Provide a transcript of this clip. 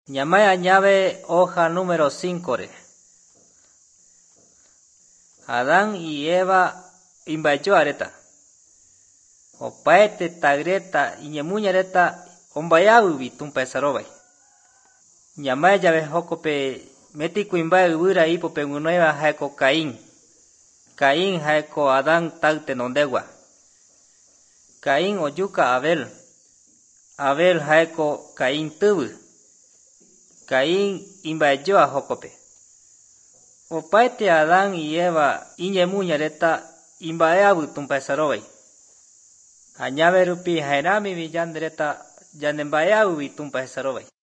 Ñamaya llave hoja número 5 re. Adán y Eva invayó areta. Opaete tagreta iñemuñareta ombayabubi tumpaesarobai. Ñamaya llave jocope metico imbaya ubira ipope ngunueva jaeko Caín. Caín jaeko Adán taute nondegua. Caín oyuka Abel. Abel jaeko Caín tubu. Caín imbayoa jocope. Opaete Adán y Eva iñemuñareta imbayabu tumpaesarobai. Añave rupi jaerami villandereta yanembayabu tumpaesarobai.